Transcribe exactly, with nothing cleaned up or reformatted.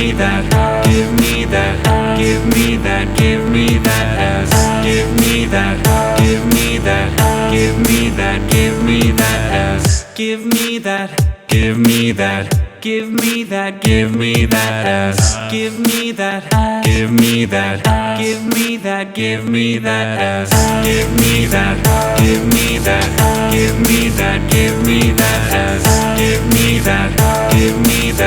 me that, give me that, give me that, give me that ass. Give me that, give me that, give me that, give me that ass. Give me that, give me that. Give me that, give me that ass. Give me that, give me that, give me that, give me that ass. Give me that, give me that, give me that, give me that ass. Give me that, give me that.